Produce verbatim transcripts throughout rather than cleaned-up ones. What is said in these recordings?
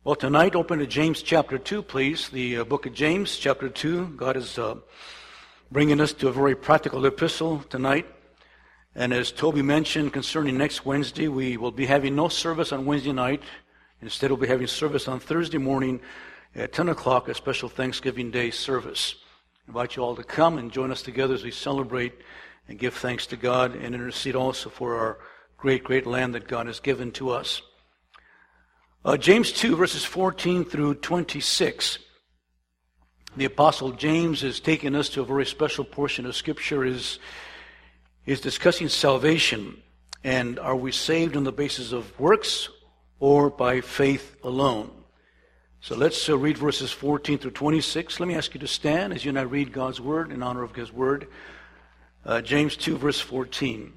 Well, tonight, open to James chapter two, please. The uh, book of James chapter two. God is uh, bringing us to a very practical epistle tonight. And as Toby mentioned concerning next Wednesday, we will be having no service on Wednesday night. Instead, we'll be having service on Thursday morning at ten o'clock, a special Thanksgiving Day service. I invite you all to come and join us together as we celebrate and give thanks to God and intercede also for our great, great land that God has given to us. Uh, James two, verses fourteen through twenty-six. The Apostle James is taking us to a very special portion of Scripture, is, is discussing salvation. And are we saved on the basis of works or by faith alone? So let's uh, read verses fourteen through twenty-six. Let me ask you to stand as you and I read God's Word in honor of His Word. Uh, James two, verse fourteen.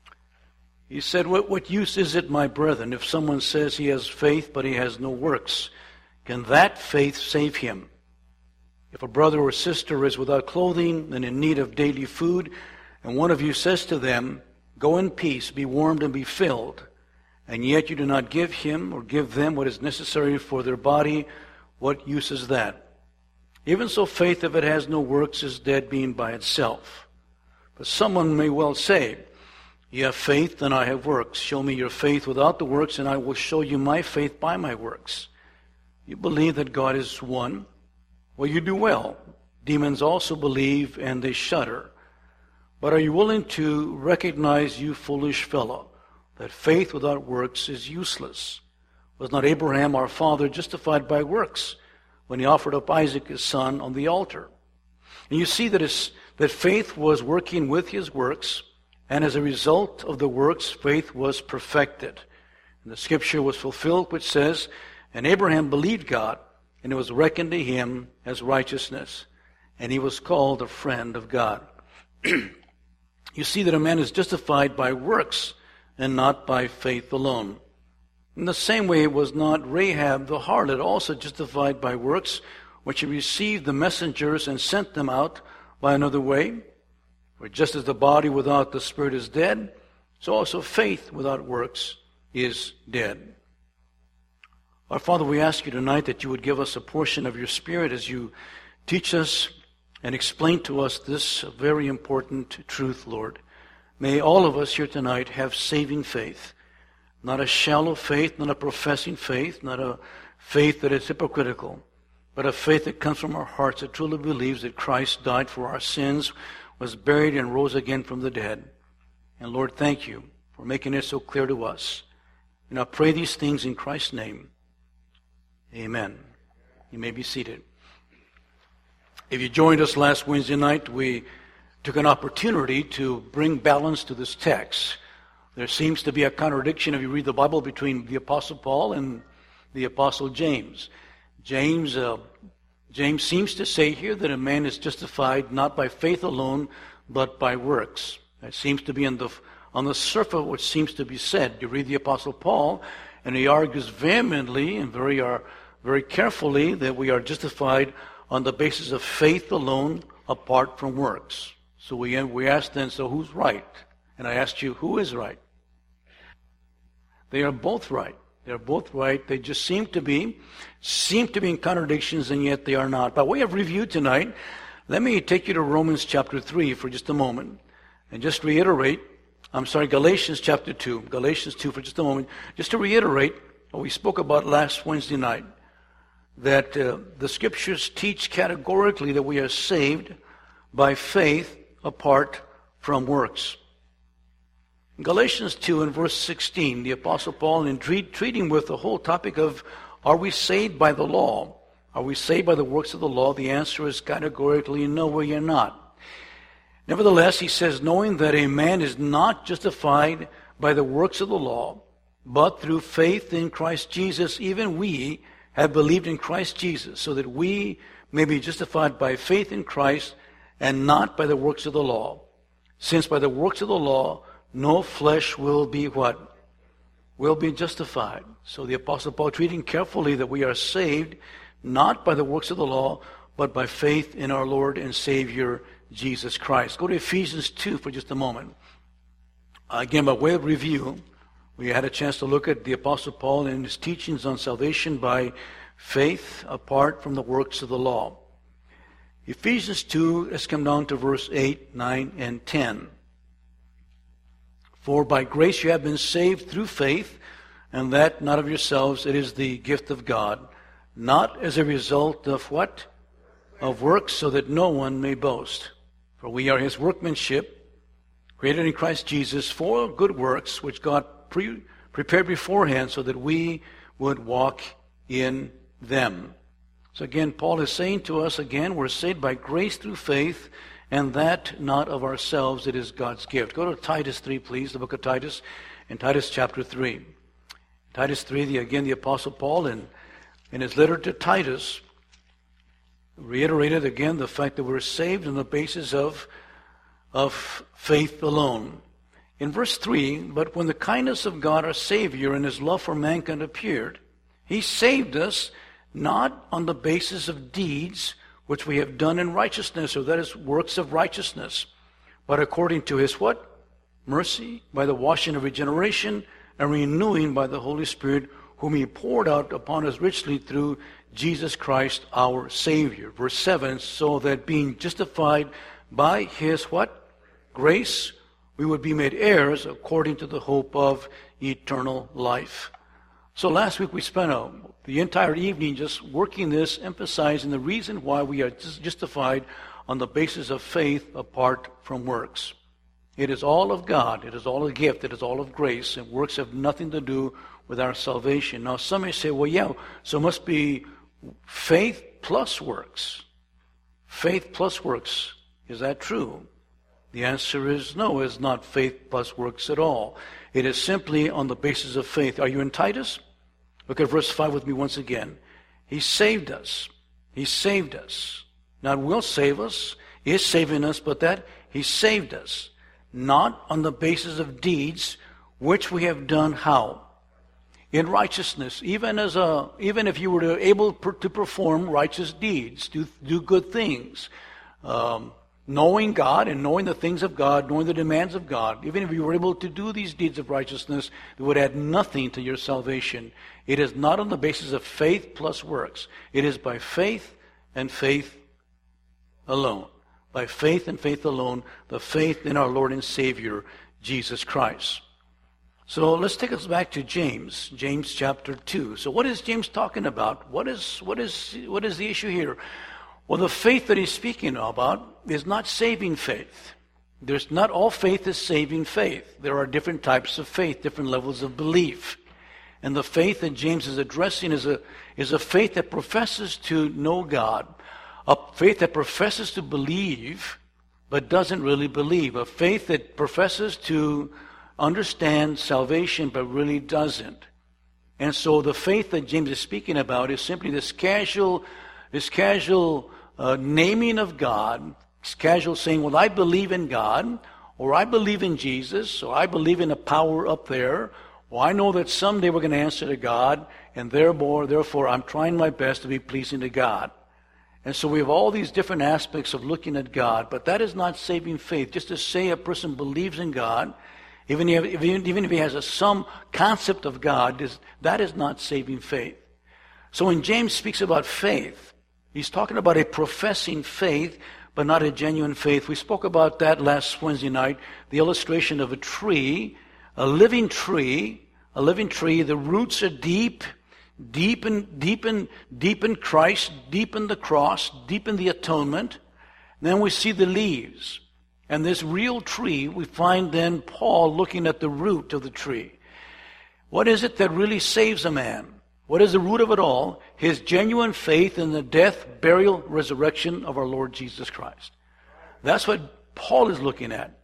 He said, what, what use is it, my brethren, if someone says he has faith but he has no works? Can that faith save him? If a brother or sister is without clothing and in need of daily food, and one of you says to them, go in peace, be warmed and be filled, and yet you do not give him or give them what is necessary for their body, what use is that? Even so, faith, if it has no works, is dead being by itself. But someone may well say, you have faith, and I have works. Show me your faith without the works, and I will show you my faith by my works. You believe that God is one? Well, you do well. Demons also believe, and they shudder. But are you willing to recognize, you foolish fellow, that faith without works is useless? Was not Abraham our father justified by works when he offered up Isaac his son on the altar? And you see that, his, that faith was working with his works, and as a result of the works, faith was perfected. And the scripture was fulfilled, which says, and Abraham believed God, and it was reckoned to him as righteousness, and he was called a friend of God. You see that a man is justified by works, and not by faith alone. In the same way, was not Rahab the harlot also justified by works, when she received the messengers and sent them out by another way? For just as the body without the spirit is dead, so also faith without works is dead. Our Father, we ask you tonight that you would give us a portion of your Spirit as you teach us and explain to us this very important truth, Lord. May all of us here tonight have saving faith, not a shallow faith, not a professing faith, not a faith that is hypocritical, but a faith that comes from our hearts that truly believes that Christ died for our sins, was buried and rose again from the dead. And Lord, thank you for making it so clear to us. And I pray these things in Christ's name. Amen. You may be seated. If you joined us last Wednesday night, we took an opportunity to bring balance to this text. There seems to be a contradiction, if you read the Bible, between the Apostle Paul and the Apostle James. James uh, James seems to say here that a man is justified not by faith alone, but by works. That seems to be on the, on the surface of what seems to be said. You read the Apostle Paul, and he argues vehemently and very, uh, very carefully that we are justified on the basis of faith alone, apart from works. So we, we ask then, so who's right? And I asked you, who is right? They are both right. They're both right. They just seem to be, seem to be in contradictions, and yet they are not. By way of review tonight, let me take you to Romans chapter three for just a moment, and just reiterate, I'm sorry, Galatians chapter two, Galatians two for just a moment, just to reiterate what we spoke about last Wednesday night, that uh, the Scriptures teach categorically that we are saved by faith apart from works. In Galatians two and verse sixteen, the Apostle Paul, in treat, treating with the whole topic of, are we saved by the law? Are we saved by the works of the law? The answer is categorically no, we are not. Nevertheless, he says, knowing that a man is not justified by the works of the law, but through faith in Christ Jesus, even we have believed in Christ Jesus, so that we may be justified by faith in Christ and not by the works of the law. Since by the works of the law, no flesh will be what? Will be justified. So the Apostle Paul treating carefully that we are saved not by the works of the law, but by faith in our Lord and Savior, Jesus Christ. Go to Ephesians two for just a moment. Again, by way of review, We had a chance to look at the Apostle Paul and his teachings on salvation by faith apart from the works of the law. Ephesians two, let's come down to verse eight, nine, and ten. For by grace you have been saved through faith, and that not of yourselves, it is the gift of God, not as a result of what? Of works, so that no one may boast. For we are his workmanship, created in Christ Jesus for good works, which God pre- prepared beforehand so that we would walk in them. So again, Paul is saying to us again, we're saved by grace through faith, and that not of ourselves, it is God's gift. Go to Titus three, please, the book of Titus, in Titus chapter three. Titus three, the, again, the Apostle Paul, in, in his letter to Titus, reiterated again the fact that we're saved on the basis of, of faith alone. In verse three, but when the kindness of God our Savior and his love for mankind appeared, he saved us not on the basis of deeds which we have done in righteousness, or that is works of righteousness, but according to his what? Mercy, by the washing of regeneration and renewing by the Holy Spirit, whom he poured out upon us richly through Jesus Christ our Savior. Verse seven, so that being justified by his what? Grace, we would be made heirs according to the hope of eternal life. So last week we spent a, the entire evening just working this, emphasizing the reason why we are justified on the basis of faith apart from works. It is all of God. It is all a gift. It is all of grace. And works have nothing to do with our salvation. Now some may say, well, yeah, so it must be faith plus works. Faith plus works. Is that true? The answer is no, it's not faith plus works at all. It is simply on the basis of faith. Are you in Titus? Look at verse five with me once again. He saved us. He saved us. Not will save us, is saving us, but that he saved us. Not on the basis of deeds which we have done how? In righteousness. Even as a, even if you were to able per, to perform righteous deeds, do, do good things, um, knowing God and knowing the things of God, knowing the demands of God, even if you were able to do these deeds of righteousness, it would add nothing to your salvation. It is not on the basis of faith plus works. It is by faith and faith alone. By faith and faith alone, the faith in our Lord and Savior, Jesus Christ. So let's take us back to James, James chapter two. So what is James talking about? What is, what is, what is the issue here? Well, the faith that he's speaking about is not saving faith. There's not all faith is saving faith. There are different types of faith, different levels of belief. And the faith that James is addressing is a, is a faith that professes to know God. A faith that professes to believe, but doesn't really believe. A faith that professes to understand salvation, but really doesn't. And so the faith that James is speaking about is simply this casual, this casual uh, naming of God, this casual saying, well, I believe in God, or I believe in Jesus, or I believe in a power up there, or I know that someday we're going to answer to God, and therefore, therefore I'm trying my best to be pleasing to God. And so we have all these different aspects of looking at God, but that is not saving faith. Just to say a person believes in God, even if, even if he has a, some concept of God, is, that is not saving faith. So when James speaks about faith, he's talking about a professing faith, but not a genuine faith. We spoke about that last Wednesday night, the illustration of a tree, a living tree, a living tree. The roots are deep, deep in, deep in, deep in Christ, deep in the cross, deep in the atonement. Then we see the leaves. And this real tree, we find then Paul looking at the root of the tree. What is it that really saves a man? What is the root of it all? His genuine faith in the death, burial, resurrection of our Lord Jesus Christ. That's what Paul is looking at.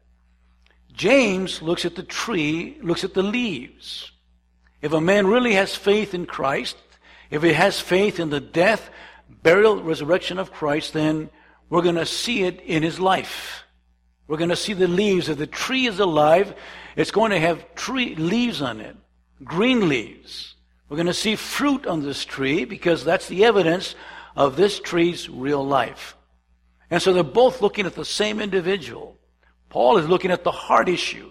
James looks at the tree, looks at the leaves. If a man really has faith in Christ, if he has faith in the death, burial, resurrection of Christ, then we're going to see it in his life. We're going to see the leaves. If the tree is alive, it's going to have tree leaves on it, green leaves. We're going to see fruit on this tree because that's the evidence of this tree's real life. And so they're both looking at the same individual. Paul is looking at the heart issue.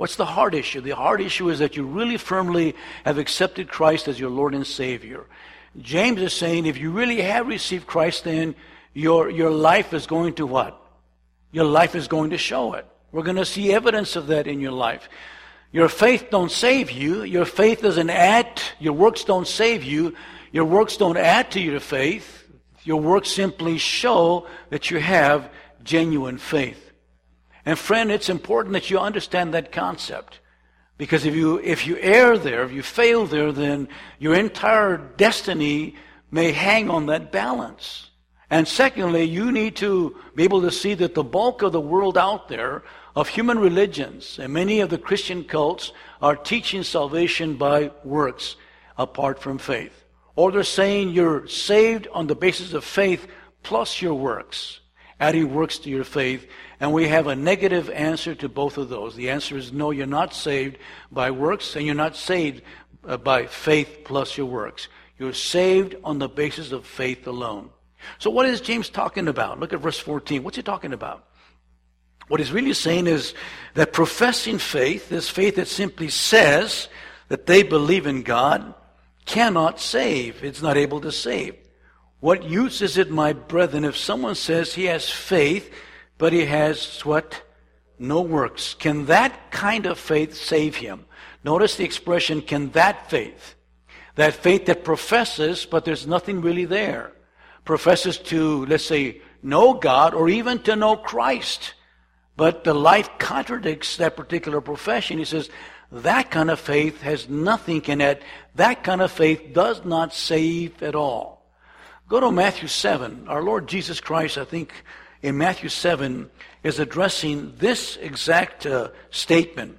What's the heart issue? The heart issue is that you really firmly have accepted Christ as your Lord and Savior. James is saying if you really have received Christ, then your, your life is going to what? Your life is going to show it. We're going to see evidence of that in your life. Your faith don't save you. Your faith doesn't add. Your works don't save you. Your works don't add to your faith. Your works simply show that you have genuine faith. And friend, it's important that you understand that concept. Because if you if you err there, if you fail there, then your entire destiny may hang on that balance. And secondly, you need to be able to see that the bulk of the world out there, of human religions, and many of the Christian cults, are teaching salvation by works apart from faith. Or they're saying you're saved on the basis of faith plus your works, adding works to your faith. And we have a negative answer to both of those. The answer is no, you're not saved by works, and you're not saved by faith plus your works. You're saved on the basis of faith alone. So what is James talking about? Look at verse fourteen. What's he talking about? What he's really saying is that professing faith, this faith that simply says that they believe in God, cannot save. It's not able to save. What use is it, my brethren, if someone says he has faith, but he has what? No works. Can that kind of faith save him? Notice the expression, can that faith? That faith that professes, but there's nothing really there. Professes to, let's say, know God or even to know Christ. But the life contradicts that particular profession. He says, that kind of faith has nothing can add. That kind of faith does not save at all. Go to Matthew seven. Our Lord Jesus Christ, I think, in Matthew seven, is addressing this exact uh, statement.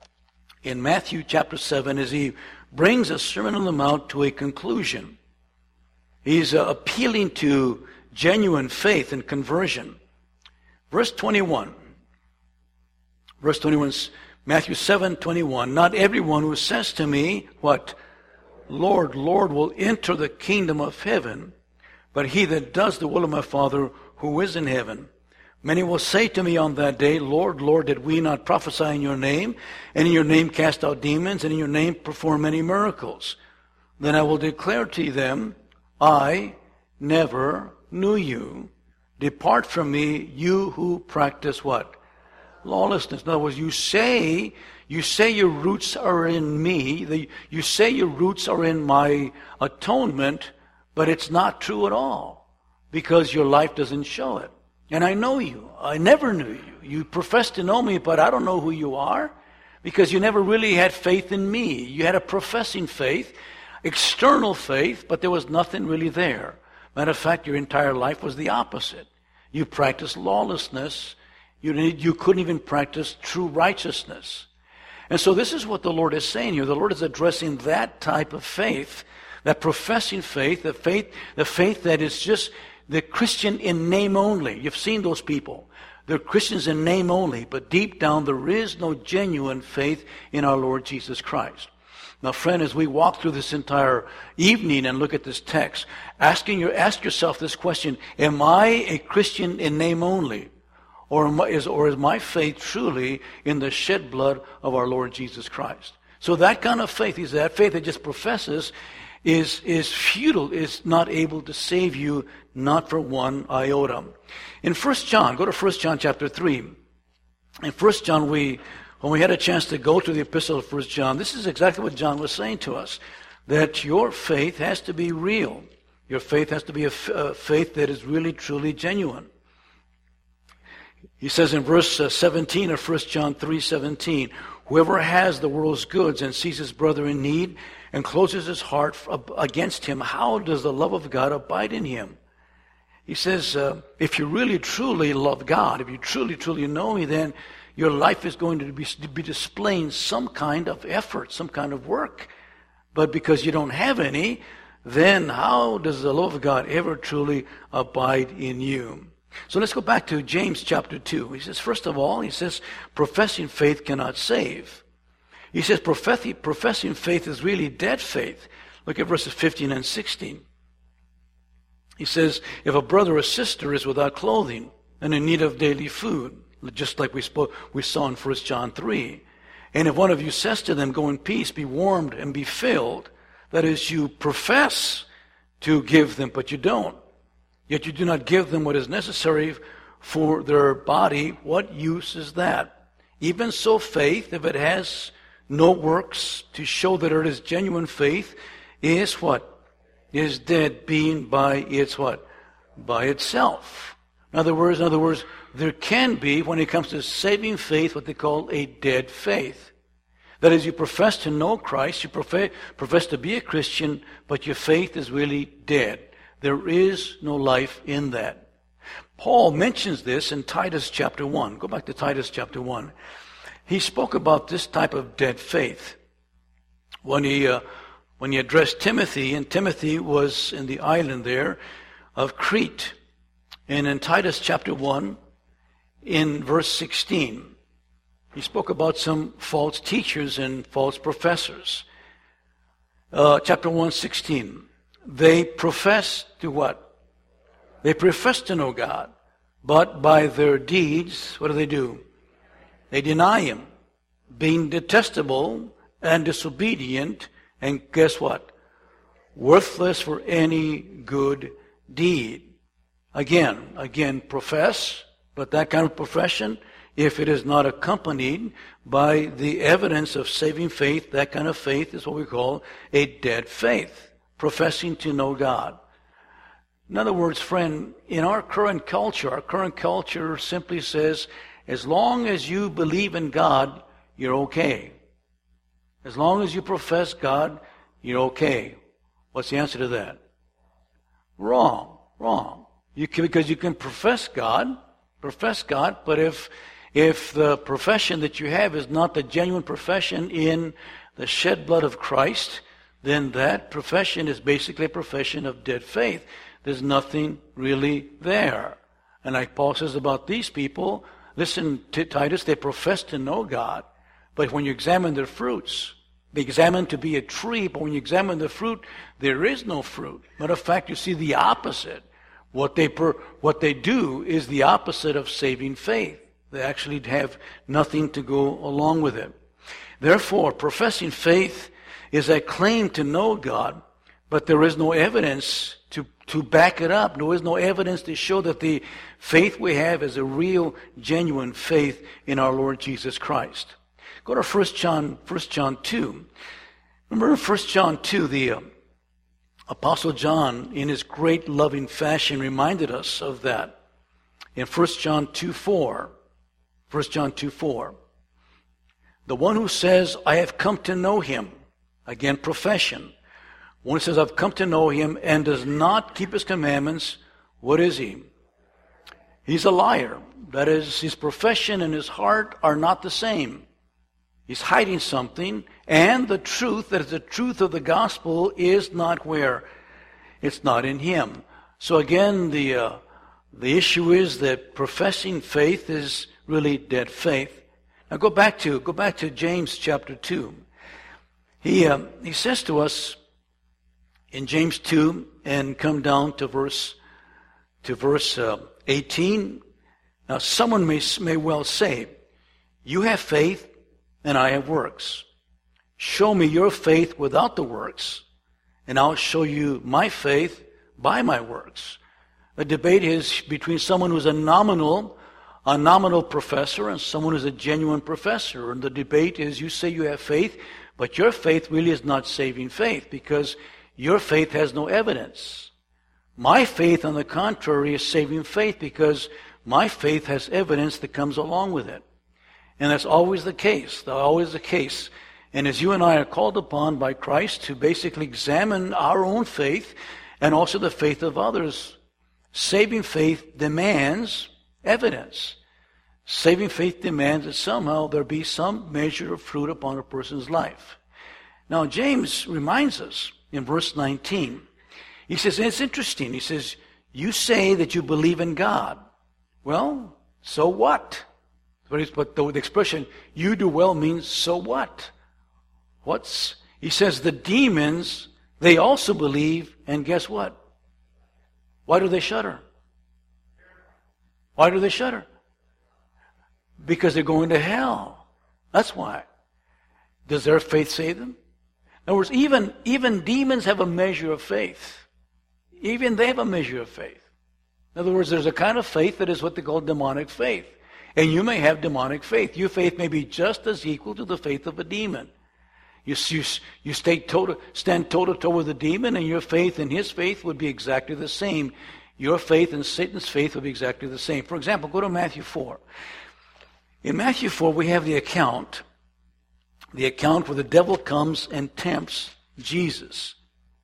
In Matthew chapter seven, as he brings a Sermon on the Mount to a conclusion. He's uh, appealing to genuine faith and conversion. Verse twenty-one. Verse twenty-one, Matthew seven twenty-one. Not everyone who says to me, what? Lord, Lord, will enter the kingdom of heaven, but he that does the will of my Father who is in heaven. Many will say to me on that day, Lord, Lord, did we not prophesy in your name, and in your name cast out demons, and in your name perform many miracles? Then I will declare to them, I never knew you. Depart from me, you who practice what? Lawlessness. In other words, you say, you say your roots are in me. The, you say your roots are in my atonement, but it's not true at all because your life doesn't show it. And I know you. I never knew you. You profess to know me, but I don't know who you are because you never really had faith in me. You had a professing faith, external faith, but there was nothing really there. Matter of fact, your entire life was the opposite. You practiced lawlessness. You, you couldn't even practice true righteousness. And so this is what the Lord is saying here. The Lord is addressing that type of faith, that professing faith, the faith, the faith that is just the Christian in name only. You've seen those people. They're Christians in name only, but deep down there is no genuine faith in our Lord Jesus Christ. Now, friend, as we walk through this entire evening and look at this text, asking your, ask yourself this question, am I a Christian in name only? Or, am I, is, or is my faith truly in the shed blood of our Lord Jesus Christ? So that kind of faith, is that faith that just professes, is, is futile, is not able to save you, not for one iota. In First John, go to First John chapter three. In First John, we... When we had a chance to go to the epistle of First John, this is exactly what John was saying to us, that your faith has to be real. Your faith has to be a, f- a faith that is really, truly genuine. He says in verse seventeen of First John three seventeen, whoever has the world's goods and sees his brother in need and closes his heart against him, how does the love of God abide in him? He says, uh, if you really, truly love God, if you truly, truly know me, then your life is going to be, to be displaying some kind of effort, some kind of work. But because you don't have any, then how does the love of God ever truly abide in you? So let's go back to James chapter two. He says, first of all, he says, professing faith cannot save. He says, professing, professing faith is really dead faith. Look at verses fifteen and sixteen. He says, if a brother or sister is without clothing and in need of daily food, just like we spoke, we saw in First John three, And if one of you says to them, go in peace, be warmed and be filled, that is, you profess to give them, but you don't. Yet you do not give them what is necessary for their body. What use is that? Even so, faith, if it has no works to show that it is genuine faith, is what? Is dead, being by its what? By itself. In other words, in other words, there can be, when it comes to saving faith, what they call a dead faith. That is, you profess to know Christ, you profess, profess to be a Christian, but your faith is really dead. There is no life in that. Paul mentions this in Titus chapter one. Go back to Titus chapter one. He spoke about this type of dead faith when he uh, when he addressed Timothy, and Timothy was in the island there of Crete. And in Titus chapter one, in verse sixteen, he spoke about some false teachers and false professors. Uh, chapter one, sixteen. They profess to what? They profess to know God, but by their deeds, what do they do? They deny Him, being detestable and disobedient, and guess what? Worthless for any good deed. Again, again, profess, but that kind of profession, if it is not accompanied by the evidence of saving faith, that kind of faith is what we call a dead faith, professing to know God. In other words, friend, in our current culture, our current culture simply says, as long as you believe in God, you're okay. As long as you profess God, you're okay. What's the answer to that? Wrong, wrong. You can, because you can profess God, profess God, but if if the profession that you have is not the genuine profession in the shed blood of Christ, then that profession is basically a profession of dead faith. There's nothing really there. And like Paul says about these people, listen to Titus, they profess to know God, but when you examine their fruits, they examine to be a tree, but when you examine the fruit, there is no fruit. Matter of fact, you see the opposite. What they per, what they do is the opposite of saving faith. They actually have nothing to go along with it. Therefore, professing faith is a claim to know God, but there is no evidence to, to back it up. There is no evidence to show that the faith we have is a real, genuine faith in our Lord Jesus Christ. Go to First John, First John two. Remember First John two, the uh, Apostle John, in his great loving fashion, reminded us of that. In First John two four, First John two four, the one who says, I have come to know him, again, profession. One who says, I've come to know him and does not keep his commandments, what is he? He's a liar. That is, his profession and his heart are not the same. He's hiding something, and the truth, that is the truth of the gospel, is not where? It's not in him. So again, the uh, the issue is that professing faith is really dead faith. Now go back to go back to James chapter two. He uh, he says to us in James two, and come down to verse to verse uh, eighteen. Now someone may may well say, "You have faith, and I have works. Show me your faith without the works, and I'll show you my faith by my works." The debate is between someone who's a nominal, a nominal professor and someone who's a genuine professor. And the debate is, you say you have faith, but your faith really is not saving faith because your faith has no evidence. My faith, on the contrary, is saving faith because my faith has evidence that comes along with it. And that's always the case. That's always the case. And as you and I are called upon by Christ to basically examine our own faith and also the faith of others, saving faith demands evidence. Saving faith demands that somehow there be some measure of fruit upon a person's life. Now, James reminds us in verse nineteen. He says, and it's interesting. He says, you say that you believe in God. Well, so what? But the expression, you do well, means so what? What's, he says, the demons, they also believe, and guess what? Why do they shudder? Why do they shudder? Because they're going to hell. That's why. Does their faith save them? In other words, even, even demons have a measure of faith. Even they have a measure of faith. In other words, there's a kind of faith that is what they call demonic faith. And you may have demonic faith. Your faith may be just as equal to the faith of a demon. You, you, you stay toe stand toe-to-toe with a demon, and your faith and his faith would be exactly the same. Your faith and Satan's faith would be exactly the same. For example, go to Matthew four. In Matthew four, we have the account, the account where the devil comes and tempts Jesus.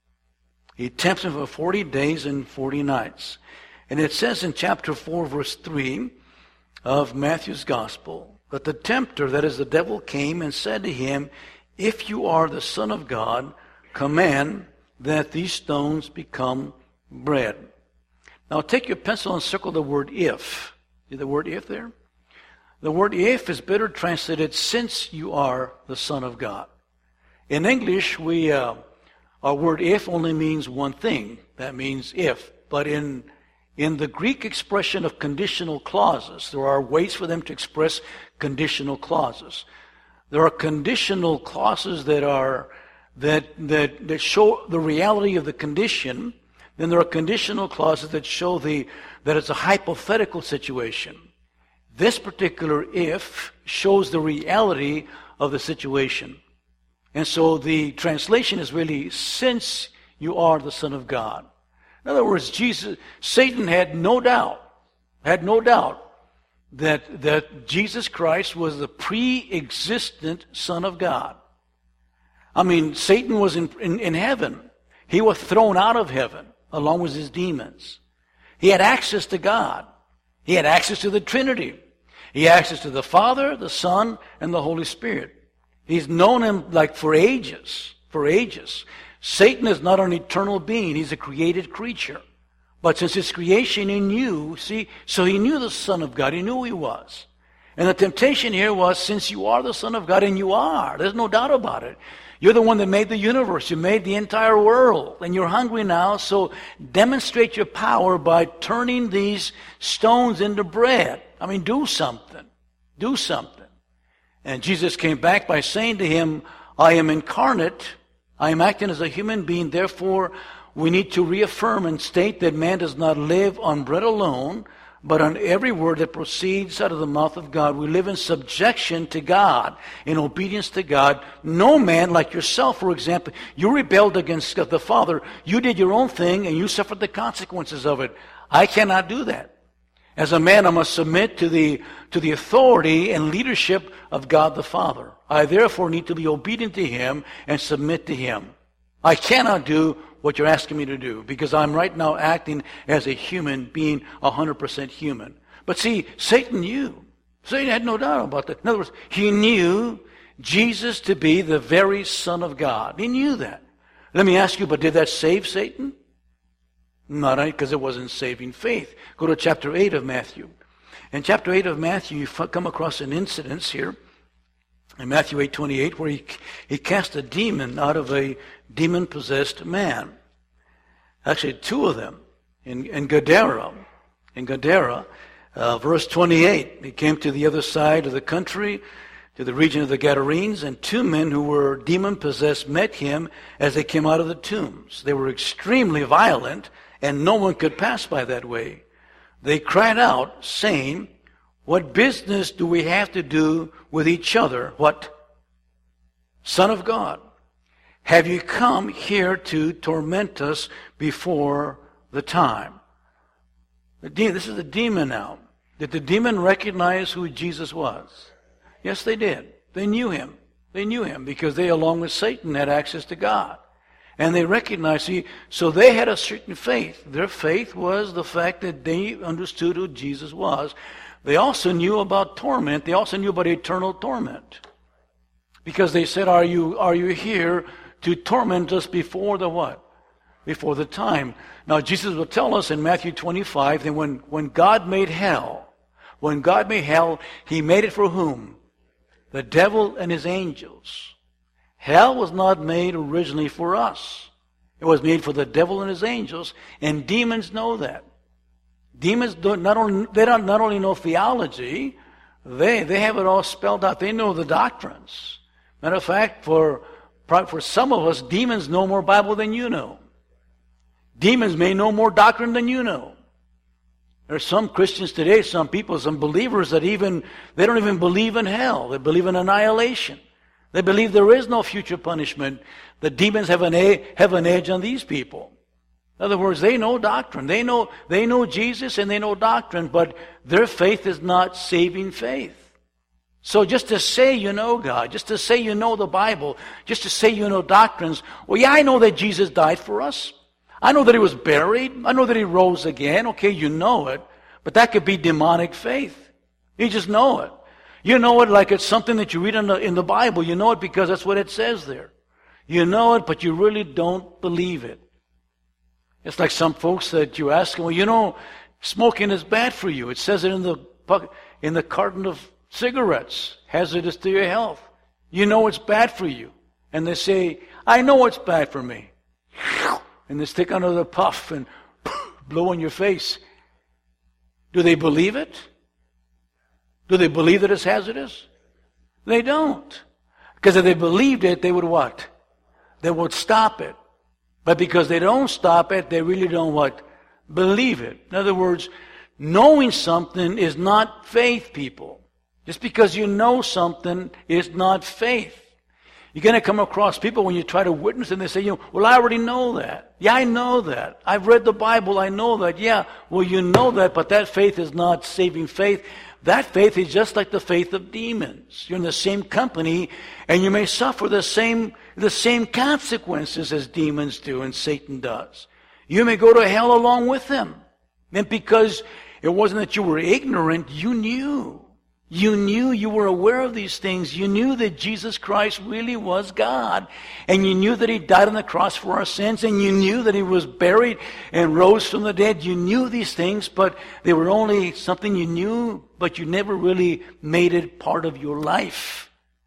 He tempts him for forty days and forty nights. And it says in chapter four, verse three of Matthew's gospel, that the tempter, that is the devil, came and said to him, "If you are the Son of God, command that these stones become bread." Now take your pencil and circle the word if. See the word if there? The word if is better translated, "since you are the Son of God." In English, we uh, our word if only means one thing. That means if. But in in the Greek expression of conditional clauses, there are ways for them to express conditional clauses. There are conditional clauses that are that that that show the reality of the condition. Then there are conditional clauses that show the that it's a hypothetical situation. This particular if shows the reality of the situation. And so the translation is really, "since you are the Son of God." In other words, Jesus, Satan had no doubt, had no doubt that, that Jesus Christ was the pre-existent Son of God. I mean, Satan was in, in, in heaven. He was thrown out of heaven along with his demons. He had access to God. He had access to the Trinity. He had access to the Father, the Son, and the Holy Spirit. He's known him like for ages, for ages. Satan is not an eternal being. He's a created creature. But since his creation he knew, see, so he knew the Son of God. He knew who he was. And the temptation here was, since you are the Son of God, and you are, there's no doubt about it. You're the one that made the universe. You made the entire world. And you're hungry now, so demonstrate your power by turning these stones into bread. I mean, do something. Do something. And Jesus came back by saying to him, "I am incarnate. I am acting as a human being. Therefore, we need to reaffirm and state that man does not live on bread alone, but on every word that proceeds out of the mouth of God." We live in subjection to God, in obedience to God. No man like yourself, for example, you rebelled against the Father. You did your own thing, and you suffered the consequences of it. I cannot do that. As a man, I must submit to the to the authority and leadership of God the Father. I therefore need to be obedient to Him and submit to Him. I cannot do what you're asking me to do because I'm right now acting as a human being, one hundred percent human. But see, Satan knew. Satan had no doubt about that. In other words, he knew Jesus to be the very Son of God. He knew that. Let me ask you, but did that save Satan? Not because it wasn't saving faith. Go to chapter eight of Matthew. In chapter eight of Matthew, you come across an incident here in Matthew eight twenty-eight where he, he cast a demon out of a demon-possessed man. Actually, two of them in, in Gadara. In Gadara, uh, verse twenty-eight, he came to the other side of the country, to the region of the Gadarenes, and two men who were demon-possessed met him as they came out of the tombs. They were extremely violent, and no one could pass by that way. They cried out, saying, "What business do we have to do with each other? What? Son of God, have you come here to torment us before the time?" The demon, this is a demon now. Did the demon recognize who Jesus was? Yes, they did. They knew him. They knew him because they, along with Satan, had access to God. And they recognized, see, so they had a certain faith. Their faith was the fact that they understood who Jesus was. They also knew about torment. They also knew about eternal torment. Because they said, are you, are you here to torment us before the what? Before the time. Now, Jesus will tell us in Matthew twenty-five that when, when God made hell, when God made hell, He made it for whom? The devil and his angels. Hell was not made originally for us. It was made for the devil and his angels, and demons know that. Demons don't, not only they don't not only know theology, they they have it all spelled out. They know the doctrines. Matter of fact, for, for some of us, demons know more Bible than you know. Demons may know more doctrine than you know. There are some Christians today, some people, some believers that even, they don't even believe in hell. They believe in annihilation. They believe there is no future punishment. The demons have an, a, have an edge on these people. In other words, they know doctrine. They know, they know Jesus and they know doctrine, but their faith is not saving faith. So just to say you know God, just to say you know the Bible, just to say you know doctrines, well, yeah, I know that Jesus died for us. I know that He was buried. I know that He rose again. Okay, you know it, but that could be demonic faith. You just know it. You know it like it's something that you read in the, in the Bible. You know it because that's what it says there. You know it, but you really don't believe it. It's like some folks that you ask them, well, you know, smoking is bad for you. It says it in the in the carton of cigarettes, hazardous to your health. You know it's bad for you. And they say, I know it's bad for me. And they stick under the puff and blow in your face. Do they believe it? Do they believe that it's hazardous? They don't. Because if they believed it, they would what? They would stop it. But because they don't stop it, they really don't what? Believe it. In other words, knowing something is not faith, people. Just because you know something is not faith. You're going to come across people when you try to witness and they say, you know, well, I already know that. Yeah, I know that. I've read the Bible. I know that. Yeah, well, you know that, but that faith is not saving faith. That faith is just like the faith of demons. You're in the same company, and you may suffer the same the same consequences as demons do and Satan does. You may go to hell along with them. And because it wasn't that you were ignorant, you knew. You knew, you were aware of these things. You knew that Jesus Christ really was God. And you knew that He died on the cross for our sins. And you knew that He was buried and rose from the dead. You knew these things, but they were only something you knew, but you never really made it part of your life.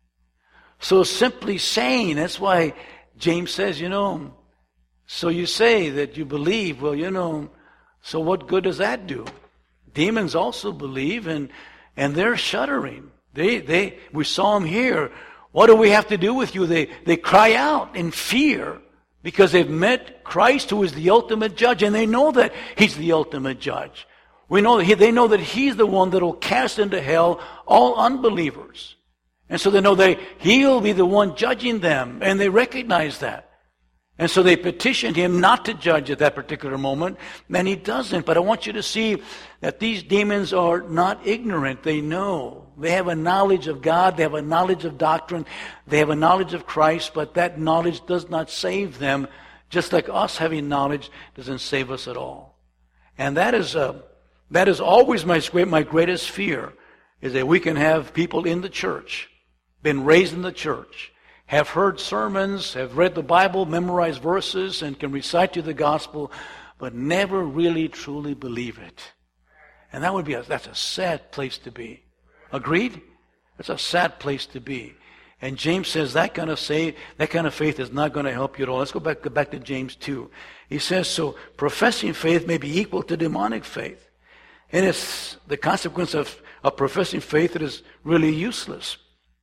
So simply saying, that's why James says, you know, so you say that you believe. Well, you know, so what good does that do? Demons also believe, and And they're shuddering. They, they, we saw them here. What do we have to do with you? They, they cry out in fear because they've met Christ, who is the ultimate judge, and they know that He's the ultimate judge. We know that he, they know that He's the one that will cast into hell all unbelievers. And so they know that He'll be the one judging them, and they recognize that. And so they petition Him not to judge at that particular moment, and He doesn't. But I want you to see that these demons are not ignorant. They know. They have a knowledge of God. They have a knowledge of doctrine. They have a knowledge of Christ, but that knowledge does not save them, just like us having knowledge doesn't save us at all. And that is uh, that is always my, my greatest fear, is that we can have people in the church, been raised in the church, have heard sermons, have read the Bible, memorized verses, and can recite you the gospel, but never really truly believe it. And that would be a, that's a sad place to be. Agreed? That's a sad place to be. And James says that kind of say, that kind of faith is not going to help you at all. Let's go back, go back to James two. He says, so professing faith may be equal to demonic faith. And it's the consequence of, of professing faith that is really useless.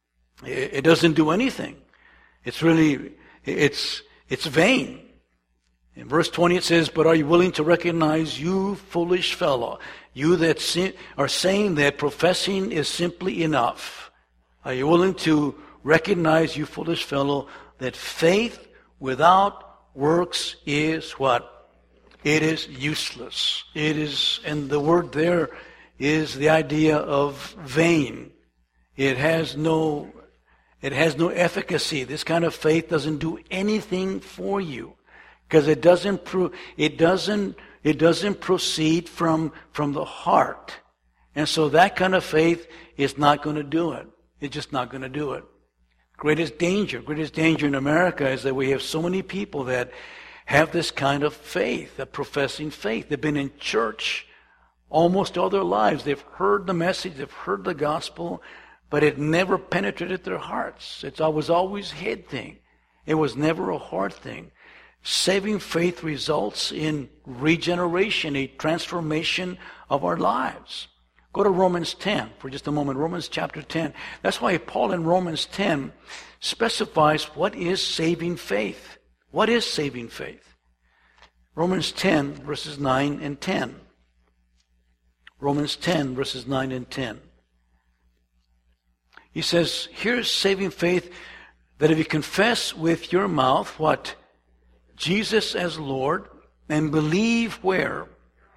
It, it doesn't do anything. It's really, it's, it's vain. In verse twenty it says, but are you willing to recognize, you foolish fellow, you that si- are saying that professing is simply enough? Are you willing to recognize, you foolish fellow, that faith without works is what? It is useless. It is, and the word there is the idea of vain. It has no It has no efficacy. This kind of faith doesn't do anything for you because it doesn't pro- it doesn't it doesn't proceed from from the heart. And so that kind of faith is not going to do it. It's just not going to do it. Greatest danger, greatest danger in America is that we have so many people that have this kind of faith, a professing faith. They've been in church almost all their lives. They've heard the message, they've heard the gospel, but it never penetrated their hearts. It was always a head thing. It was never a heart thing. Saving faith results in regeneration, a transformation of our lives. Go to Romans ten for just a moment. Romans chapter ten. That's why Paul in Romans ten specifies what is saving faith. What is saving faith? Romans ten, verses nine and ten. Romans ten, verses nine and ten. He says, here's saving faith, that if you confess with your mouth what? Jesus as Lord, and believe where?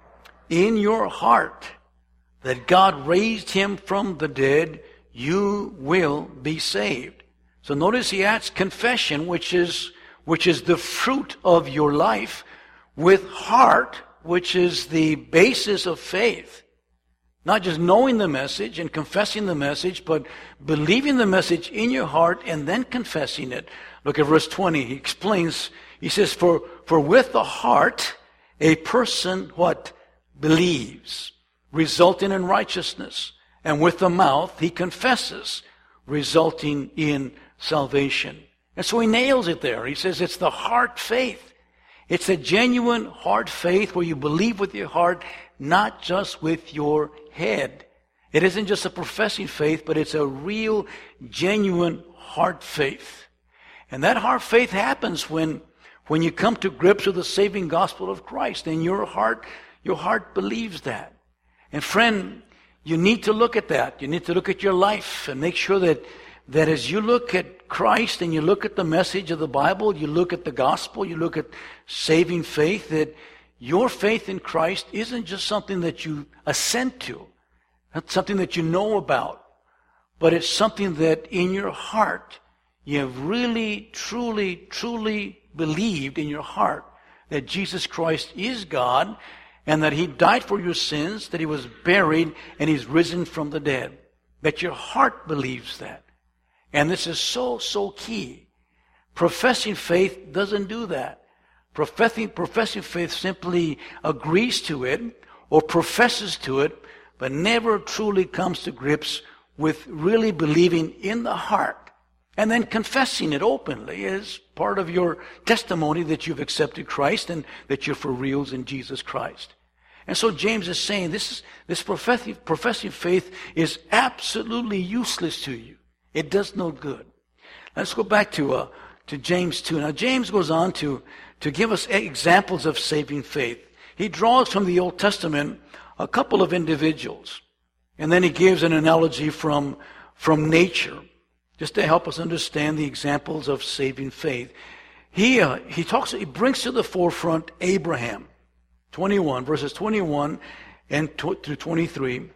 In your heart that God raised him from the dead, you will be saved. So notice he adds confession, which is, which is the fruit of your life, with heart, which is the basis of faith. Not just knowing the message and confessing the message, but believing the message in your heart and then confessing it. Look at verse twenty. He explains, he says, for, for with the heart a person, what? Believes, resulting in righteousness. And with the mouth he confesses, resulting in salvation. And so he nails it there. He says it's the heart faith. It's a genuine heart faith where you believe with your heart, not just with your head. It isn't just a professing faith, but it's a real, genuine heart faith. And that heart faith happens when, when you come to grips with the saving gospel of Christ. And your heart, your heart believes that. And friend, you need to look at that. You need to look at your life and make sure that, that as you look at Christ and you look at the message of the Bible, you look at the gospel, you look at saving faith, that your faith in Christ isn't just something that you assent to, not something that you know about, but it's something that in your heart you have really, truly, truly believed in your heart that Jesus Christ is God and that he died for your sins, that he was buried and he's risen from the dead. That your heart believes that. And this is so, so key. Professing faith doesn't do that. Professing, professing faith simply agrees to it or professes to it, but never truly comes to grips with really believing in the heart and then confessing it openly as part of your testimony that you've accepted Christ and that you're for reals in Jesus Christ. And so James is saying this is, this professing, professing faith is absolutely useless to you. It does no good. Let's go back to uh, to James two. Now James goes on to, to give us examples of saving faith. He draws from the Old Testament a couple of individuals. And then he gives an analogy from, from nature, just to help us understand the examples of saving faith. He uh, he talks. He brings to the forefront Abraham, twenty-one verses twenty-one and to twenty-three.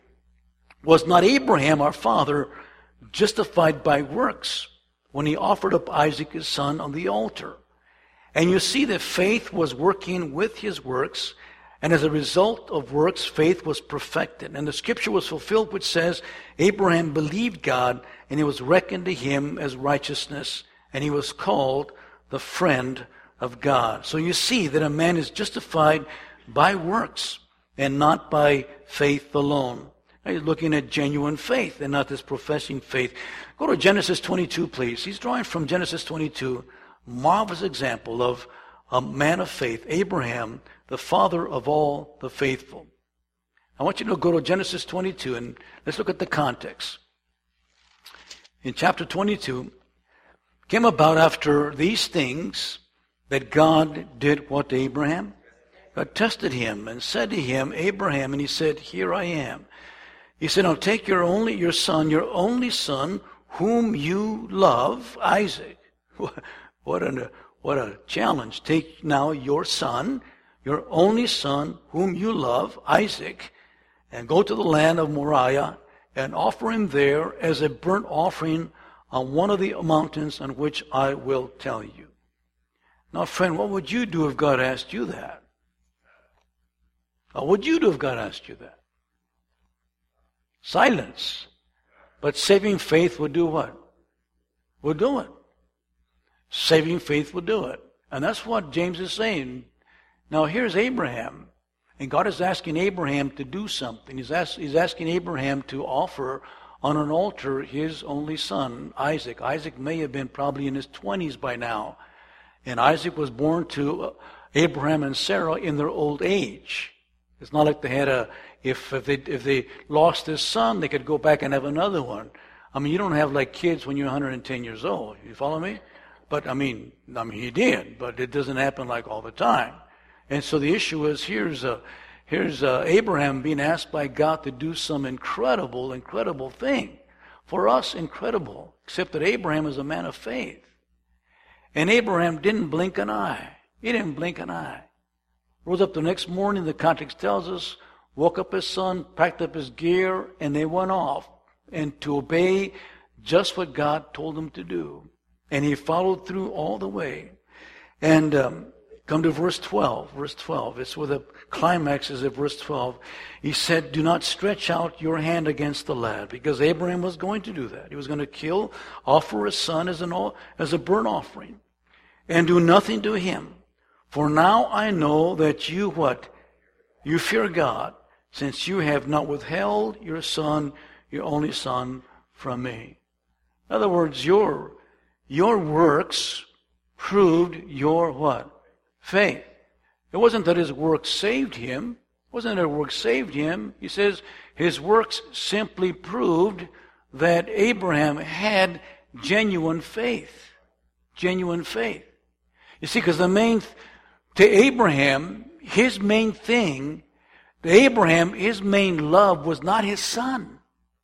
Was not Abraham our father justified by works when he offered up Isaac his son on the altar? And you see that faith was working with his works, and as a result of works, faith was perfected. And the scripture was fulfilled which says, Abraham believed God, and it was reckoned to him as righteousness, and he was called the friend of God. So you see that a man is justified by works and not by faith alone. Now he's looking at genuine faith and not this professing faith. Go to Genesis twenty-two, please. He's drawing from Genesis twenty-two, marvelous example of a man of faith, Abraham, the father of all the faithful. I want you to go to Genesis twenty-two and let's look at the context. In chapter twenty-two, came about after these things that God did what to Abraham? God tested him and said to him, Abraham, and he said, here I am. He said, now take your only, your son, your only son, whom you love, Isaac. What a, what a challenge. Take now your son, your only son, whom you love, Isaac, and go to the land of Moriah and offer him there as a burnt offering on one of the mountains on which I will tell you. Now, friend, what would you do if God asked you that? What would you do if God asked you that? Silence. But saving faith would do what? Would do it. Saving faith would do it. And that's what James is saying. Now here's Abraham. And God is asking Abraham to do something. He's, ask, he's asking Abraham to offer on an altar his only son, Isaac. Isaac may have been probably in his twenties by now. And Isaac was born to Abraham and Sarah in their old age. It's not like they had a, if, if they if they lost this son, they could go back and have another one. I mean, you don't have like kids when you're one hundred ten years old. You follow me? But I mean, I mean, he did, but it doesn't happen like all the time. And so the issue is, here's uh, here's uh, Abraham being asked by God to do some incredible, incredible thing. For us, incredible, except that Abraham is a man of faith. And Abraham didn't blink an eye. He didn't blink an eye. Rose up the next morning, the context tells us, woke up his son, packed up his gear, and they went off, and to obey just what God told him to do. And he followed through all the way. And um, come to verse twelve. Verse twelve. It's where the climax is at verse twelve. He said, do not stretch out your hand against the lad. Because Abraham was going to do that. He was going to kill, offer his son as, an, as a burnt offering. And do nothing to him. For now I know that you what? You fear God, since you have not withheld your son, your only son, from me. In other words, your, your works proved your what? Faith. It wasn't that his works saved him. It wasn't that his works saved him. He says his works simply proved that Abraham had genuine faith. Genuine faith. You see, because the main, to Abraham, his main thing, to Abraham, his main love was not his son.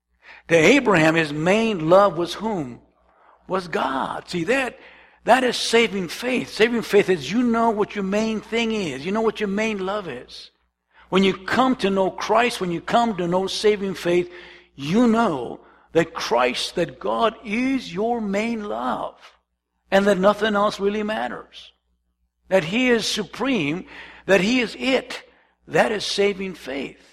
To Abraham, his main love was whom? Was God. See, that, that is saving faith. Saving faith is you know what your main thing is. You know what your main love is. When you come to know Christ, when you come to know saving faith, you know that Christ, that God is your main love. And that nothing else really matters. That He is supreme, that He is it. That is saving faith.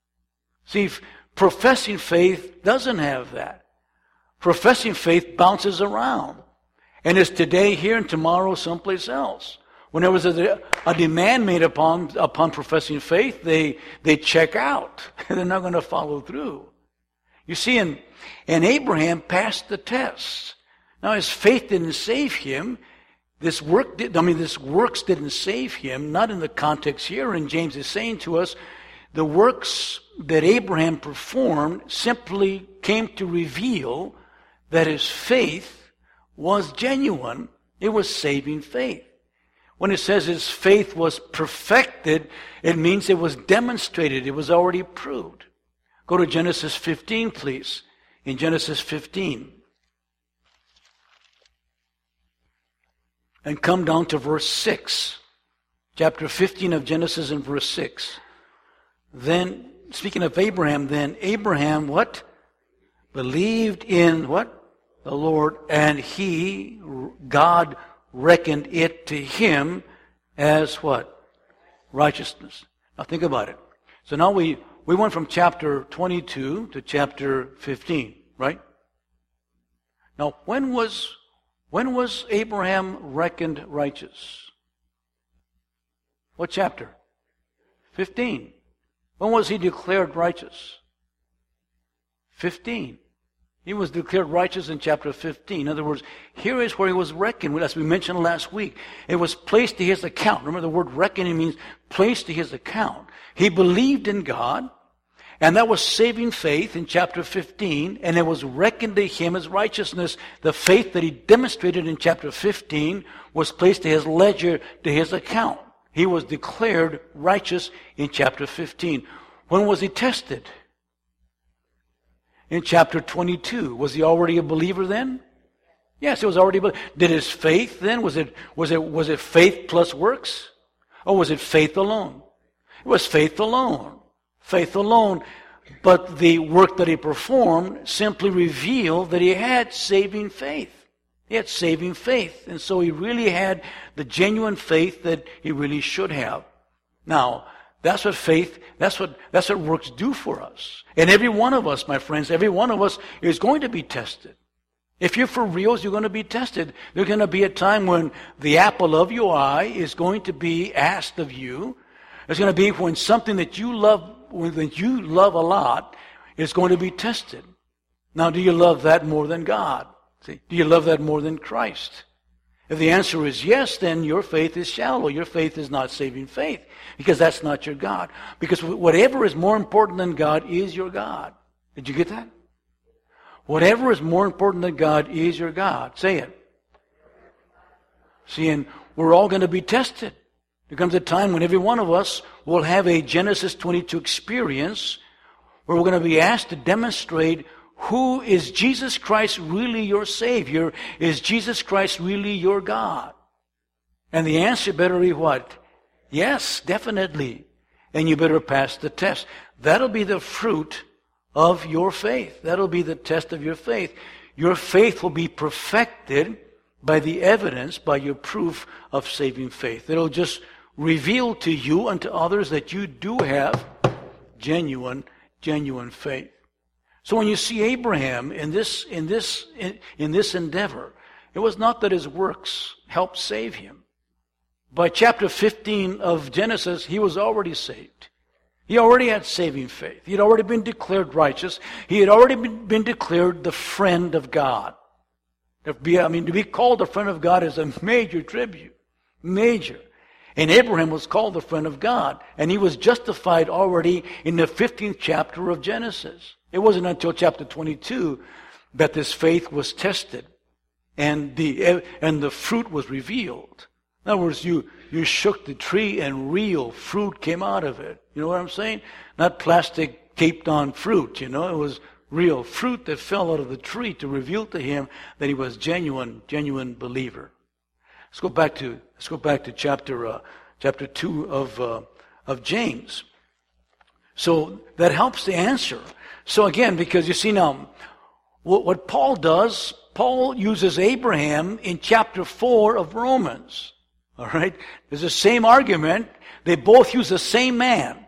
See, professing faith doesn't have that. Professing faith bounces around. And it's today here and tomorrow someplace else. When there was a, a demand made upon, upon professing faith, they, they check out. They're not going to follow through. You see, and, and Abraham passed the test. Now his faith didn't save him. This work did, I mean, this works didn't save him, not in the context here. And James is saying to us, the works that Abraham performed simply came to reveal that his faith was genuine. It was saving faith. When it says his faith was perfected, it means it was demonstrated. It was already proved. Go to Genesis fifteen, please. In Genesis fifteen. And come down to verse six. Chapter fifteen of Genesis and verse six. Then, speaking of Abraham, then Abraham, what? Believed in what? The Lord, and he, God, reckoned it to him as what? Righteousness. Now think about it. So now we, we went from chapter twenty-two to chapter fifteen, right? Now when was, when was Abraham reckoned righteous? What chapter? fifteen. When was he declared righteous? fifteen. He was declared righteous in chapter fifteen. In other words, here is where he was reckoned, as we mentioned last week. It was placed to his account. Remember, the word reckoning means placed to his account. He believed in God, and that was saving faith in chapter fifteen, and it was reckoned to him as righteousness. The faith that he demonstrated in chapter fifteen was placed to his ledger, to his account. He was declared righteous in chapter fifteen. When was he tested? In chapter twenty-two. Was he already a believer then? Yes, he was already a believer. Did his faith then, was it, was it, was it faith plus works? Or was it faith alone? It was faith alone. Faith alone. But the work that he performed simply revealed that he had saving faith. He had saving faith. And so he really had the genuine faith that he really should have. Now, that's what faith, that's what, that's what works do for us. And every one of us, my friends, every one of us is going to be tested. If you're for reals, you're going to be tested. There's going to be a time when the apple of your eye is going to be asked of you. There's going to be when something that you love, that you love a lot, is going to be tested. Now, do you love that more than God? See, do you love that more than Christ? If the answer is yes, then your faith is shallow. Your faith is not saving faith, because that's not your God. Because whatever is more important than God is your God. Did you get that? Whatever is more important than God is your God. Say it. See, and we're all going to be tested. There comes a time when every one of us will have a Genesis twenty-two experience where we're going to be asked to demonstrate, who is Jesus Christ really your Savior? Is Jesus Christ really your God? And the answer better be what? Yes, definitely. And you better pass the test. That'll be the fruit of your faith. That'll be the test of your faith. Your faith will be perfected by the evidence, by your proof of saving faith. It'll just reveal to you and to others that you do have genuine, genuine faith. So when you see Abraham in this, in this, in, in this endeavor, it was not that his works helped save him. By chapter fifteen of Genesis, he was already saved. He already had saving faith. He had already been declared righteous. He had already been, been declared the friend of God. To be, I mean, to be called the friend of God is a major tribute. Major. And Abraham was called the friend of God. And he was justified already in the fifteenth chapter of Genesis. It wasn't until chapter twenty-two that this faith was tested and the and the fruit was revealed. In other words, you, you shook the tree and real fruit came out of it. You know what I'm saying? Not plastic taped on fruit, you know. It was real fruit that fell out of the tree to reveal to him that he was genuine, genuine believer. Let's go back to let's go back to chapter uh, chapter two of uh, of James. So that helps the answer. So again, because you see now, what, what Paul does, Paul uses Abraham in chapter four of Romans. All right? There's the same argument. They both use the same man.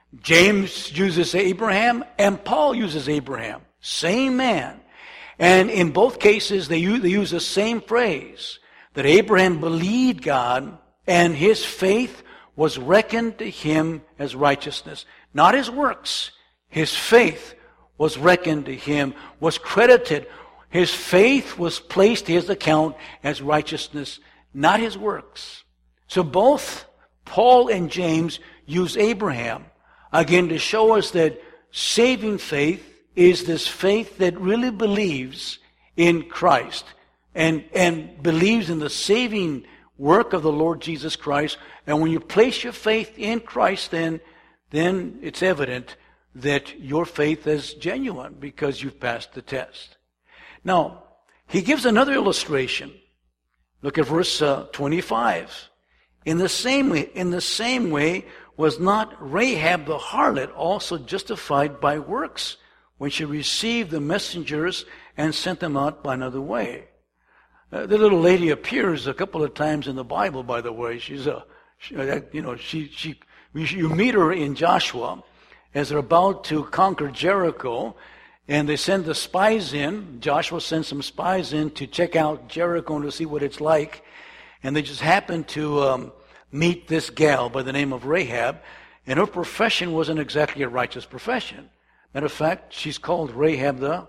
James uses Abraham and Paul uses Abraham. Same man. And in both cases, they use, they use the same phrase, that Abraham believed God and his faith was reckoned to him as righteousness. Not his works. His faith was reckoned to him, was credited. His faith was placed to his account as righteousness, not his works. So both Paul and James use Abraham, again, to show us that saving faith is this faith that really believes in Christ and, and believes in the saving work of the Lord Jesus Christ. And when you place your faith in Christ, then, then it's evident that your faith is genuine because you've passed the test. Now, he gives another illustration. Look at verse uh, twenty-five. In the same way, in the same way, was not Rahab the harlot also justified by works when she received the messengers and sent them out by another way? Uh, the little lady appears a couple of times in the Bible, by the way. She's a, she, you know, she she you meet her in Joshua as they're about to conquer Jericho, and they send the spies in. Joshua sends some spies in to check out Jericho and to see what it's like. And they just happened to um, meet this gal by the name of Rahab, and her profession wasn't exactly a righteous profession. Matter of fact, she's called Rahab the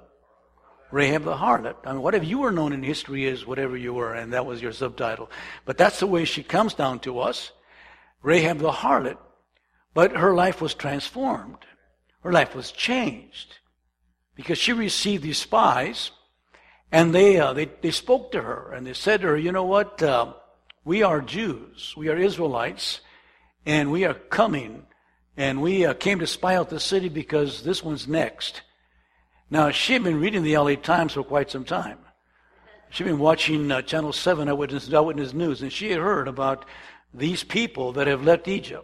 Rahab the harlot. I mean, whatever you were known in history is whatever you were, and that was your subtitle. But that's the way she comes down to us, Rahab the harlot. But her life was transformed. Her life was changed because she received these spies, and they uh, they they spoke to her, and they said to her, "You know what? Uh, we are Jews. We are Israelites, and we are coming, and we uh, came to spy out the city because this one's next." Now, she had been reading the L A Times for quite some time. She'd been watching uh, Channel seven, Eyewitness, Eyewitness News, and she had heard about these people that have left Egypt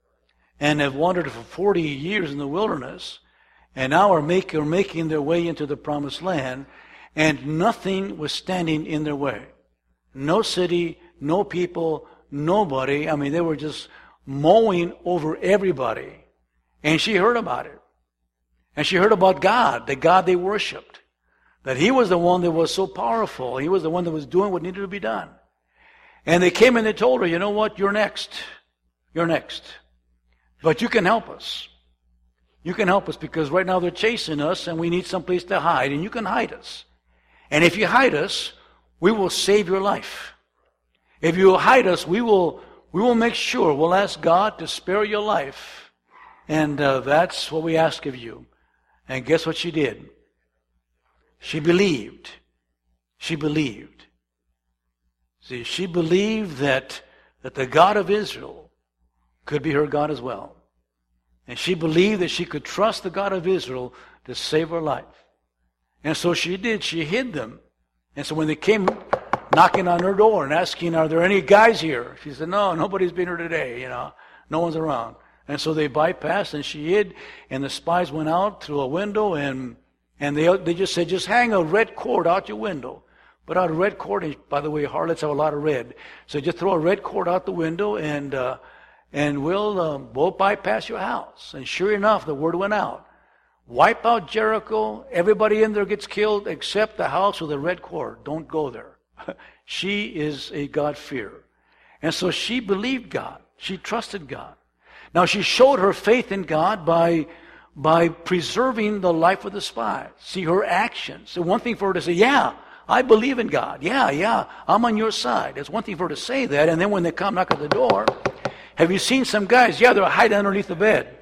and have wandered for forty years in the wilderness, and now are, make, are making their way into the promised land, and nothing was standing in their way. No city, no people, nobody. I mean, they were just mowing over everybody. And she heard about it. And she heard about God, the God they worshipped, that He was the one that was so powerful. He was the one that was doing what needed to be done. And they came and they told her, "You know what? You're next. You're next. But you can help us. You can help us because right now they're chasing us and we need someplace to hide, and you can hide us. And if you hide us, we will save your life. If you hide us, we will we will make sure, we'll ask God to spare your life. And uh, that's what we ask of you." And guess what she did? She believed. She believed. See, she believed that, that the God of Israel could be her God as well. And she believed that she could trust the God of Israel to save her life. And so she did. She hid them. And so when they came knocking on her door and asking, are there any guys here? She said, no, nobody's been here today, you know. No one's around. And so they bypassed and she hid, and the spies went out through a window, and and they they just said, just hang a red cord out your window. Put out a red cord, and by the way, harlots have a lot of red. So just throw a red cord out the window, and uh, and we'll, um, we'll bypass your house. And sure enough, the word went out. Wipe out Jericho, everybody in there gets killed except the house with a red cord. Don't go there. She is a God-fearer. And so she believed God. She trusted God. Now she showed her faith in God by, by preserving the life of the spies. See her actions. So one thing for her to say, yeah, I believe in God. Yeah, yeah, I'm on your side. It's one thing for her to say that, and then when they come knock at the door, have you seen some guys? Yeah, they're hiding underneath the bed.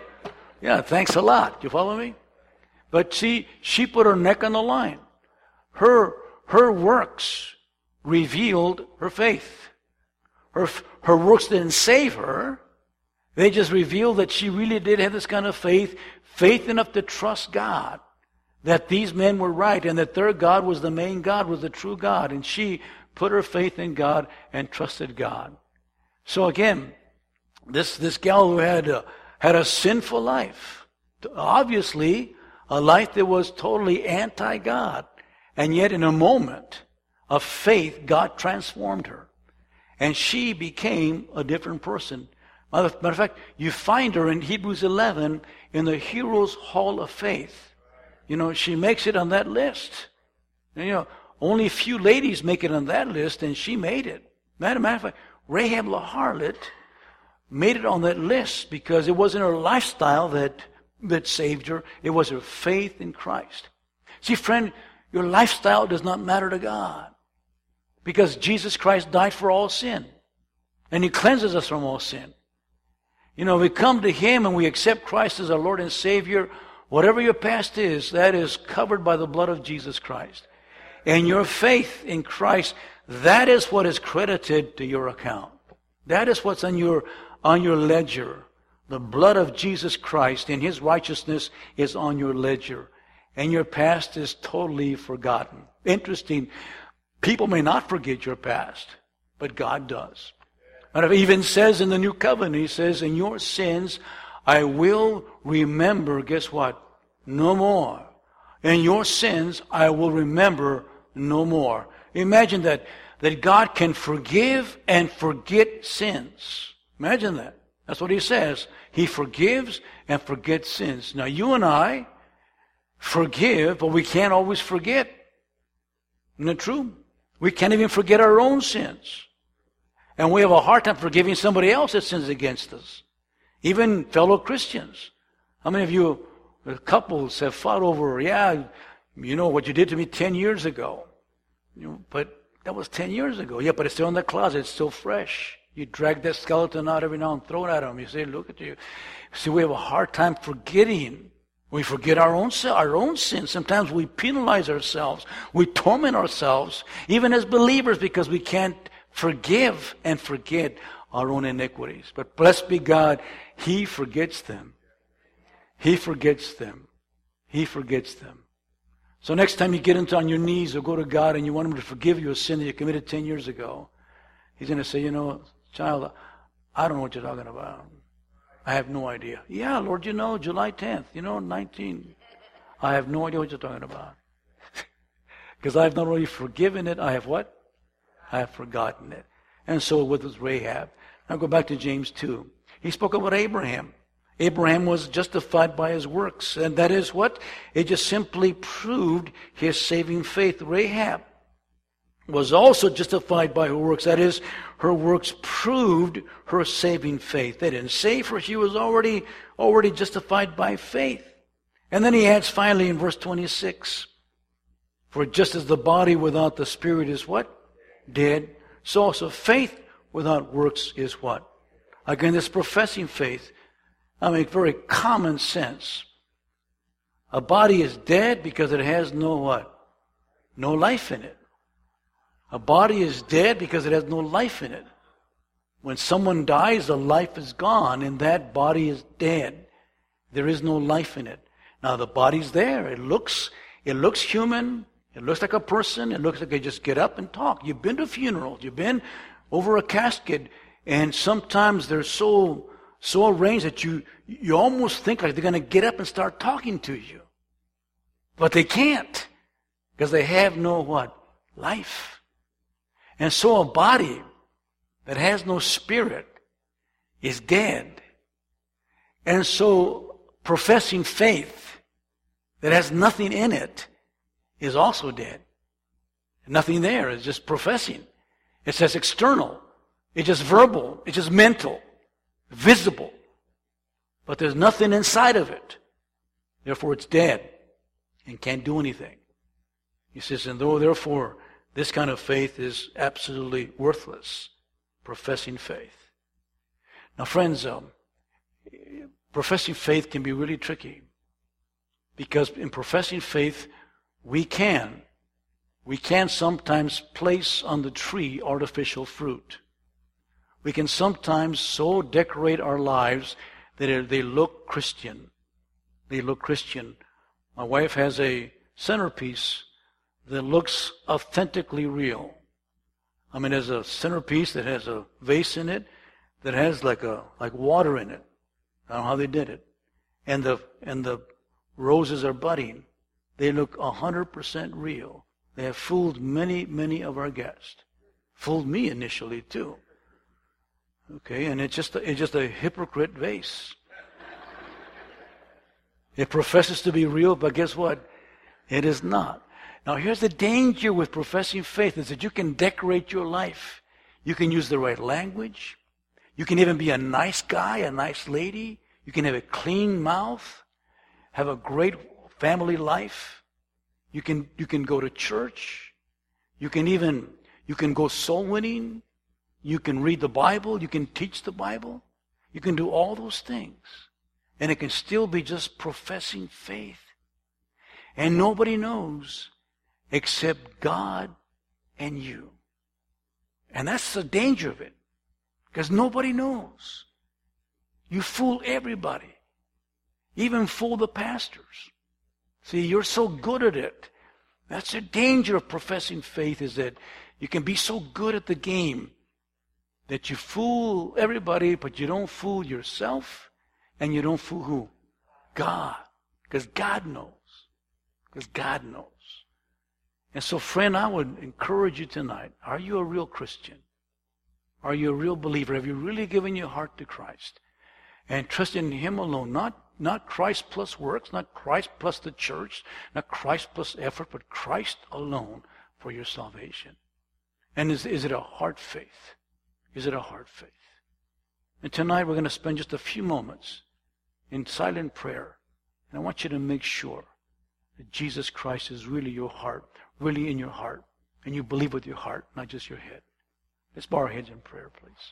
Yeah, thanks a lot. You follow me? But see, she put her neck on the line. Her, her works revealed her faith. Her, her works didn't save her. They just revealed that she really did have this kind of faith, faith enough to trust God, that these men were right and that their God was the main God, was the true God. And she put her faith in God and trusted God. So again, this, this gal who had a, had a sinful life, obviously a life that was totally anti-God, and yet in a moment of faith, God transformed her. And she became a different person. Matter of fact, you find her in Hebrews eleven in the Heroes Hall of Faith. You know, she makes it on that list. And, you know, only a few ladies make it on that list, and she made it. Matter of fact, Rahab the harlot made it on that list because it wasn't her lifestyle that, that saved her. It was her faith in Christ. See, friend, your lifestyle does not matter to God because Jesus Christ died for all sin, and He cleanses us from all sin. You know, we come to Him and we accept Christ as our Lord and Savior. Whatever your past is, that is covered by the blood of Jesus Christ. And your faith in Christ, that is what is credited to your account. That is what's on your, on your ledger. The blood of Jesus Christ and His righteousness is on your ledger. And your past is totally forgotten. Interesting. People may not forget your past, but God does. And it even says in the New Covenant, He says, in your sins I will remember, guess what? No more. In your sins I will remember no more. Imagine that, that God can forgive and forget sins. Imagine that. That's what He says. He forgives and forgets sins. Now you and I forgive, but we can't always forget. Isn't it true? We can't even forget our own sins. And we have a hard time forgiving somebody else that sins against us. Even fellow Christians. How many of you, couples, have fought over, yeah, you know what you did to me ten years ago. You know, but that was ten years ago. Yeah, but it's still in the closet. It's still fresh. You drag that skeleton out every now and throw it at them. You say, look at you. See, we have a hard time forgetting. We forget our own our own sins. Sometimes we penalize ourselves. We torment ourselves, even as believers, because we can't forgive and forget our own iniquities. But blessed be God, He forgets them. He forgets them. He forgets them. So next time you get into on your knees or go to God and you want Him to forgive you a sin that you committed ten years ago, He's going to say, you know, child, I don't know what you're talking about. I have no idea. Yeah, Lord, you know, July tenth, you know, nineteen. I have no idea what you're talking about. Because I have not only forgiven it, I have what? I have forgotten it. And so with Rahab. Now go back to James two. He spoke about Abraham. Abraham was justified by his works. And that is what? It just simply proved his saving faith. Rahab was also justified by her works. That is, her works proved her saving faith. They didn't save her. She was already, already justified by faith. And then he adds finally in verse twenty-six, for just as the body without the spirit is what? Dead. So also faith without works is what? Again, this professing faith, I mean, very common sense. A body is dead because it has no what? No life in it. A body is dead because it has no life in it. When someone dies, the life is gone and that body is dead. There is no life in it. Now the body's there. It looks, it looks human. It looks like a person. It looks like they just get up and talk. You've been to funerals. You've been over a casket, and sometimes they're so so arranged that you you almost think like they're going to get up and start talking to you. But they can't, because they have no what? Life. And so a body that has no spirit is dead. And so professing faith that has nothing in it is also dead. Nothing there. It's just professing. It's just external. It's just verbal. It's just mental. Visible. But there's nothing inside of it. Therefore it's dead and can't do anything. He says, and though therefore this kind of faith is absolutely worthless, professing faith. Now friends, um, professing faith can be really tricky, because in professing faith we can, we can sometimes place on the tree artificial fruit. We can sometimes so decorate our lives that they look Christian. They look Christian. My wife has a centerpiece that looks authentically real. I mean, there's a centerpiece that has a vase in it that has like a like water in it. I don't know how they did it. And the and the roses are budding. They look a hundred percent real. They have fooled many, many of our guests. Fooled me initially too. Okay, and it's just a, it's just a hypocrite vase. It professes to be real, but guess what? It is not. Now here's the danger with professing faith, is that you can decorate your life. You can use the right language. You can even be a nice guy, a nice lady. You can have a clean mouth, have a great family life. You can you can go to church. You can even you can go soul winning. You can read the Bible. You can teach the Bible. You can do all those things. And it can still be just professing faith. And nobody knows except God and you. And that's the danger of it. Because nobody knows. You fool everybody. Even fool the pastors. See, you're so good at it. That's the danger of professing faith, is that you can be so good at the game that you fool everybody, but you don't fool yourself, and you don't fool who? God. Because God knows. Because God knows. And so, friend, I would encourage you tonight. Are you a real Christian? Are you a real believer? Have you really given your heart to Christ? And trust in Him alone. Not, not Christ plus works, not Christ plus the church, not Christ plus effort, but Christ alone for your salvation. And is, is it a heart faith? Is it a heart faith? And tonight we're going to spend just a few moments in silent prayer. And I want you to make sure that Jesus Christ is really your heart, really in your heart. And you believe with your heart, not just your head. Let's bow our heads in prayer, please.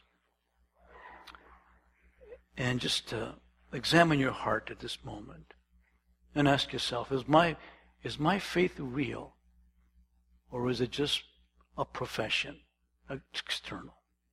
And just uh, examine your heart at this moment. And ask yourself, is my, is my faith real? Or is it just a profession, external?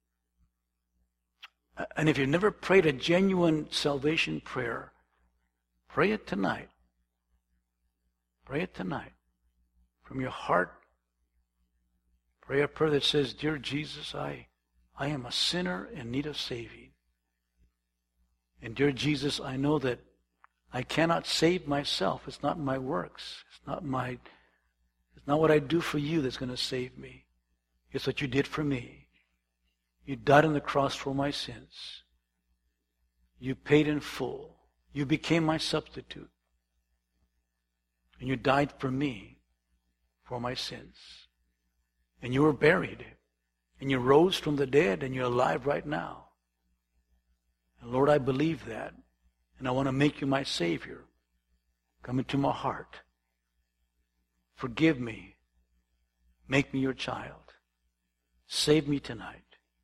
And if you've never prayed a genuine salvation prayer, pray it tonight. Pray it tonight. From your heart, pray a prayer that says, Dear Jesus, I, I am a sinner in need of saving. And dear Jesus, I know that I cannot save myself. It's not my works. It's not my, it's not what I do for you that's going to save me. It's what you did for me. You died on the cross for my sins. You paid in full. You became my substitute. And you died for me, for my sins. And you were buried. And you rose from the dead, and you're alive right now. And Lord, I believe that. And I want to make you my Savior. Come into my heart. Forgive me. Make me your child. Save me tonight.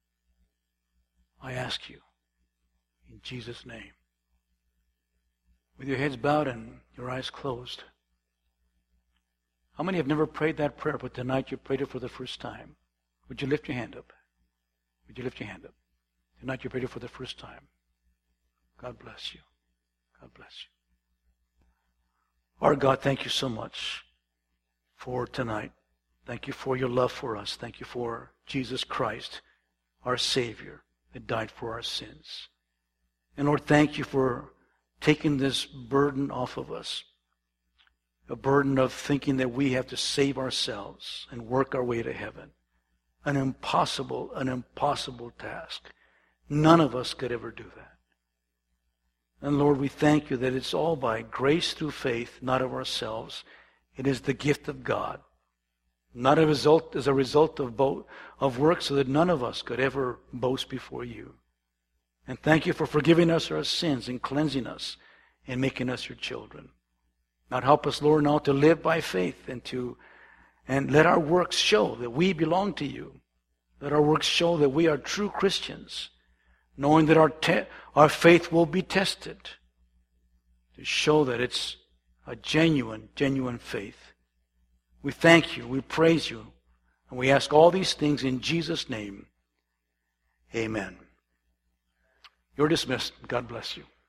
I ask you, in Jesus' name. With your heads bowed and your your eyes closed. How many have never prayed that prayer, but tonight you prayed it for the first time? Would you lift your hand up? Would you lift your hand up? Tonight you prayed it for the first time. God bless you. God bless you. Our God, thank you so much for tonight. Thank you for your love for us. Thank you for Jesus Christ, our Savior, that died for our sins. And Lord, thank you for taking this burden off of us. A burden of thinking that we have to save ourselves and work our way to heaven. An impossible, an impossible task. None of us could ever do that. And Lord, we thank you that it's all by grace through faith, not of ourselves. It is the gift of God. Not a result, as a result of, bo- of work, so that none of us could ever boast before you. And thank you for forgiving us our sins and cleansing us and making us your children. Now help us, Lord, now to live by faith and to and let our works show that we belong to you. Let our works show that we are true Christians, knowing that our te- our faith will be tested to show that it's a genuine, genuine faith. We thank you, we praise you, and we ask all these things in Jesus' name. Amen. You're dismissed. God bless you.